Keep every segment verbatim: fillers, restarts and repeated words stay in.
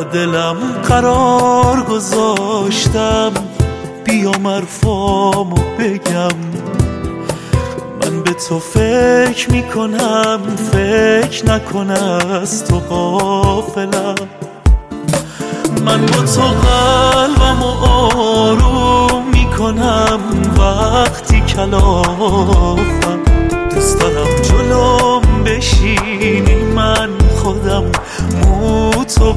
دلم قرار گذاشتم بیام حرفامو بگم. من به تو فکر میکنم، فکر نکن از تو غافلم. من با تو قلبمو آروم میکنم وقتی کلافم. دوست دارم جلوم بشینی من خودم مو تو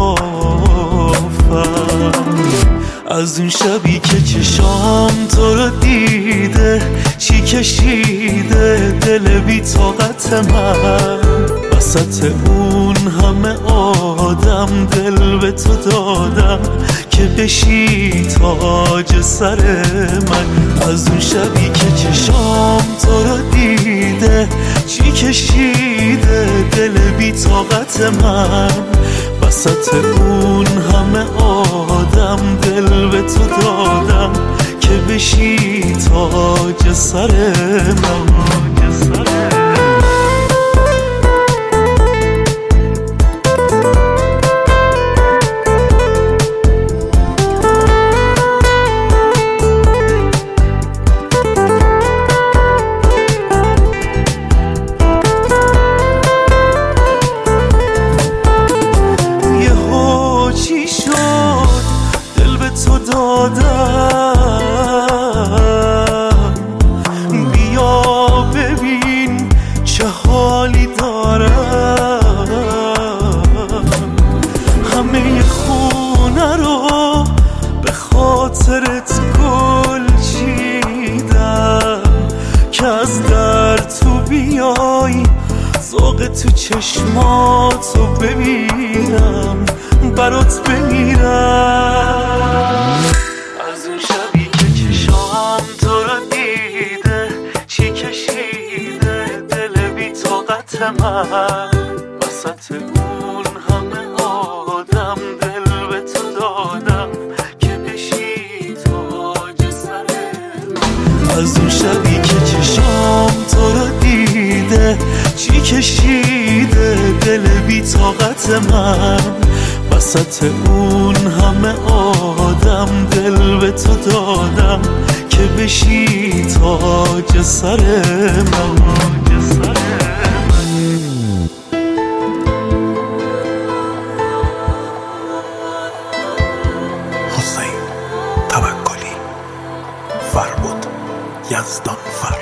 ببافم. از اون شبی که چشام تو رو دیده چی کشیده دل بی طاقت من. وسط اون همه آدم دل به تو دادم که بشی تاج سر من. از اون شبی که چشام تو رو دیده چی کشیده دل بی طاقت من. وسط اون همه آدم دل به تو دادم که بشی تاج سر من. تو دادم بیا ببین چه حالی دارم. همه خونه رو به خاطرت گل چیدم که از در تو بیای ذوق تو چشماتو ببینم برات بمیرم. از اون شبی که چشام تو رو دیده چی کشیده دل بی طاقت من. وسط اون همه آدم دل به تو دادم که بشی تاج سر من. از اون شبی که چشام تو رو دیده چی کشیده دل بی طاقت من. وسط اون همه آدم دل به تو دادم که بشی تاج سر من. حسین توکلی، فربود یزدان فر.